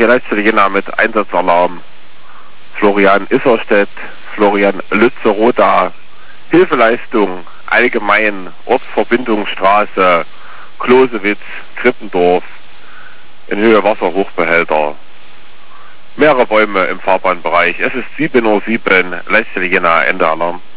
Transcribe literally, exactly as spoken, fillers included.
hier letzte Jena mit Einsatzalarm. Florian Isserstedt, Florian Lützeroda, Hilfeleistung allgemein, Ortsverbindungsstraße, Klosewitz, Krippendorf, in Höhe Wasserhochbehälter. Mehrere Bäume im Fahrbahnbereich. Es ist sieben Uhr sieben, letzte Jena, Ende Alarm.